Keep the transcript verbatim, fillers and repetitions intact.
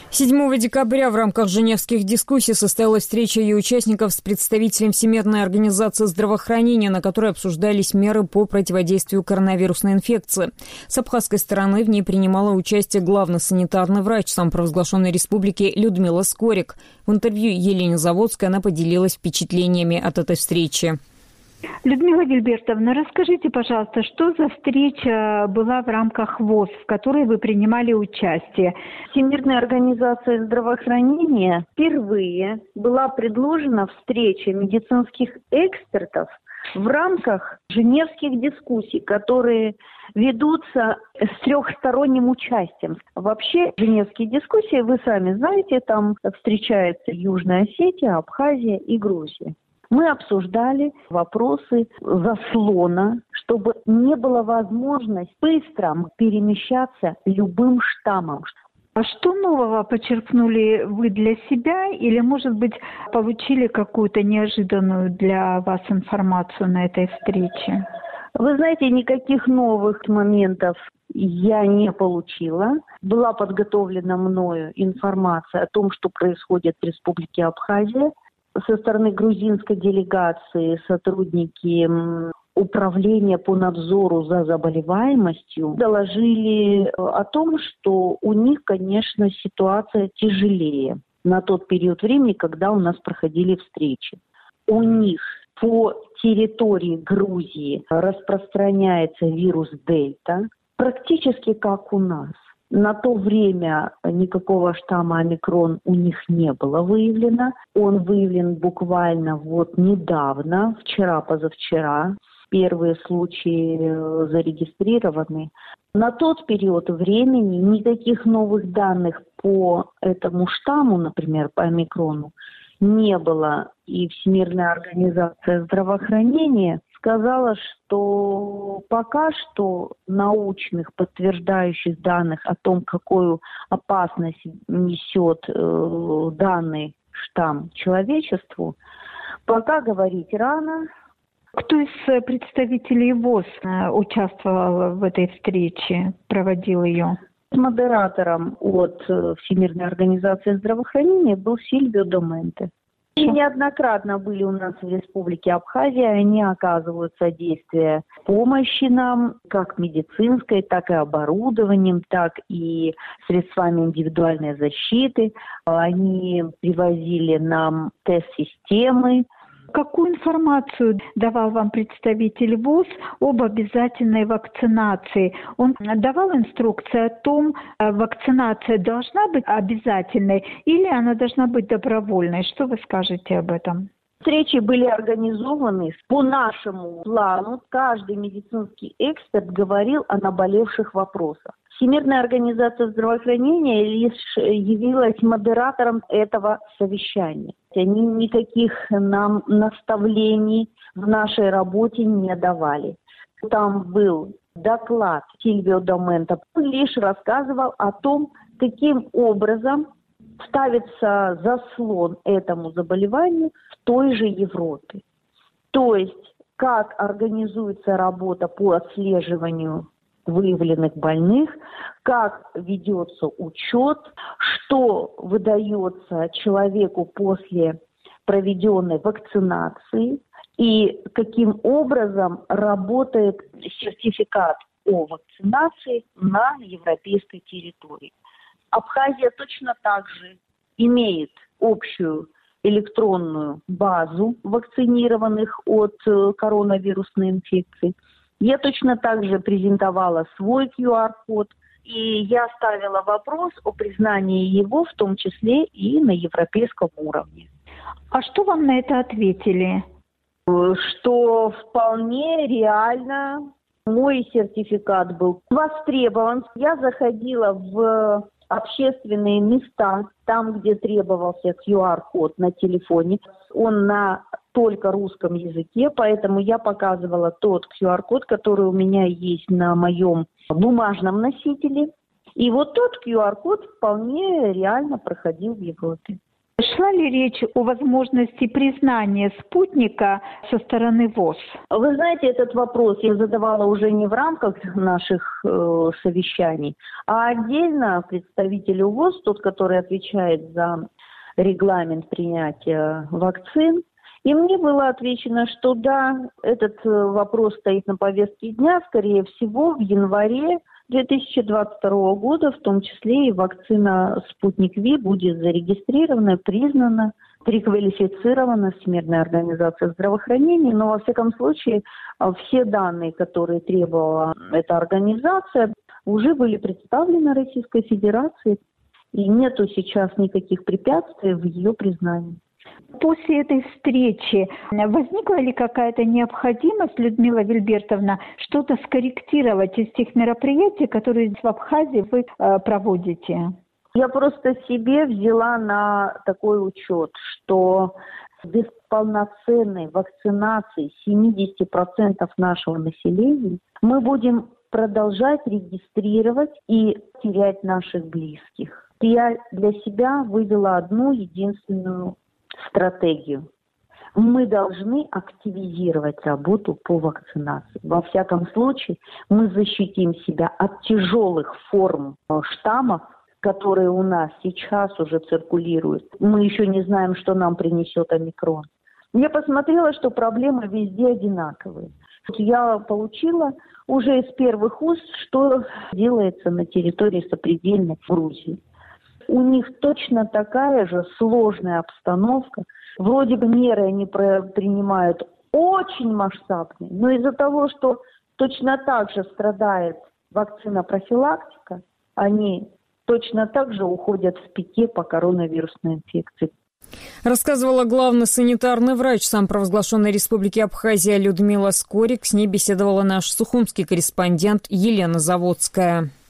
седьмого декабря в рамках Женевских дискуссий состоялась встреча ее участников с представителем Всемирной организации здравоохранения, на которой обсуждались меры по противодействию коронавирусной инфекции. С абхазской стороны в ней принимала участие главный санитарный врач самопровозглашенной республики Людмила Скорик. В интервью Елене Заводской она поделилась впечатлениями от этой встречи. Людмила Гильбертовна, расскажите, пожалуйста, что за встреча была в рамках ВОЗ, в которой вы принимали участие? Всемирная организация здравоохранения впервые была предложена встреча медицинских экспертов в рамках Женевских дискуссий, которые ведутся с трехсторонним участием. Вообще, Женевские дискуссии, вы сами знаете, там встречаются Южная Осетия, Абхазия и Грузия. Мы обсуждали вопросы заслона, чтобы не было возможности быстро перемещаться любым штаммом. А что нового подчеркнули вы для себя или, может быть, получили какую-то неожиданную для вас информацию на этой встрече? Вы знаете, никаких новых моментов я не получила. Была подготовлена мною информация о том, что происходит в Республике Абхазия. Со стороны грузинской делегации сотрудники управления по надзору за заболеваемостью доложили о том, что у них, конечно, ситуация тяжелее на тот период времени, когда у нас проходили встречи. У них по территории Грузии распространяется вирус Дельта, практически как у нас. На то время никакого штамма омикрон у них не было выявлено. Он выявлен буквально вот недавно, вчера-позавчера. Первые случаи зарегистрированы. На тот период времени никаких новых данных по этому штамму, например, по омикрону, не было. И Всемирная организация здравоохранения сказала, что пока что научных подтверждающих данных о том, какую опасность несет э, данный штамм человечеству, пока говорить рано. Кто из представителей ВОЗ участвовал в этой встрече, проводил ее? Модератором от Всемирной организации здравоохранения был Сильвио Доменте. И неоднократно были у нас в Республике Абхазия, они оказывают содействие помощи нам, как медицинской, так и оборудованием, так и средствами индивидуальной защиты. Они привозили нам тест-системы. Какую информацию давал вам представитель ВОЗ об обязательной вакцинации? Он давал инструкции о том, вакцинация должна быть обязательной или она должна быть добровольной? Что вы скажете об этом? Встречи были организованы по нашему плану. Каждый медицинский эксперт говорил о наболевших вопросах. Всемирная организация здравоохранения лишь явилась модератором этого совещания. Они никаких нам наставлений в нашей работе не давали. Там был доклад Сильвио Доменте, он лишь рассказывал о том, каким образом ставится заслон этому заболеванию в той же Европе. То есть, как организуется работа по отслеживанию выявленных больных, как ведется учет, что выдается человеку после проведенной вакцинации и каким образом работает сертификат о вакцинации на европейской территории. Абхазия точно так же имеет общую электронную базу вакцинированных от коронавирусной инфекции. Я точно так же презентовала свой ку ар-код, и я ставила вопрос о признании его, в том числе и на европейском уровне. А что вам на это ответили? Что вполне реально мой сертификат был востребован. Я заходила в общественные места, там, где требовался ку ар-код на телефоне. Он на только русском языке, поэтому я показывала тот ку ар-код, который у меня есть на моем бумажном носителе. И вот тот ку ар-код вполне реально проходил в Европе. Шла ли речь о возможности признания спутника со стороны ВОЗ? Вы знаете, этот вопрос я задавала уже не в рамках наших э, совещаний, а отдельно представителю ВОЗ, тот, который отвечает за регламент принятия вакцин. И мне было отвечено, что да, этот вопрос стоит на повестке дня, скорее всего, в январе две тысячи двадцать второго года, в том числе и вакцина «Спутник Ви» будет зарегистрирована, признана, переквалифицирована Всемирной организацией здравоохранения. Но, во всяком случае, все данные, которые требовала эта организация, уже были представлены Российской Федерации, и нету сейчас никаких препятствий в ее признании. После этой встречи возникла ли какая-то необходимость, Людмила Вильбертовна, что-то скорректировать из тех мероприятий, которые в Абхазии вы э, проводите? Я просто себе взяла на такой учет, что без полноценной вакцинации семьдесят процентов нашего населения мы будем продолжать регистрировать и терять наших близких. Я для себя вывела одну единственную стратегию. Мы должны активизировать работу по вакцинации. Во всяком случае, мы защитим себя от тяжелых форм штаммов, которые у нас сейчас уже циркулируют. Мы еще не знаем, что нам принесет омикрон. Я посмотрела, что проблемы везде одинаковые. Я получила уже из первых уст, что делается на территории сопредельной Грузии. У них точно такая же сложная обстановка. Вроде бы меры они принимают очень масштабные, но из-за того, что точно так же страдает вакцина-профилактика, они точно так же уходят в пике по коронавирусной инфекции. Рассказывала главный санитарный врач самопровозглашенной Республики Абхазия Людмила Скорик. С ней беседовала наш сухумский корреспондент Елена Заводская.